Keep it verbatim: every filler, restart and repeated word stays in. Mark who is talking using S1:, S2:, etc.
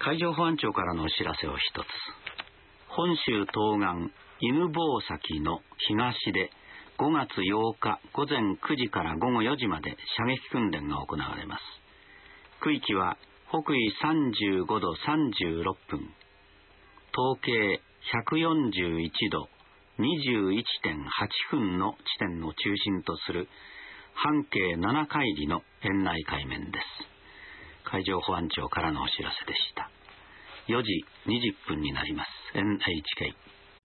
S1: 海上保安庁からのお知らせを一つ。本州東岸犬吠埼の東でごがつようかごぜんくじからごごよじまで射撃訓練が行われます。区域は北緯さんじゅうごどさんじゅうろっぷん、東経ひゃくよんじゅういちど にじゅういちてんはちふんの地点を中心とする半径ななかいりの円内海面です。海上保安庁からのお知らせでした。よじにじゅっぷんになります。エヌエイチケー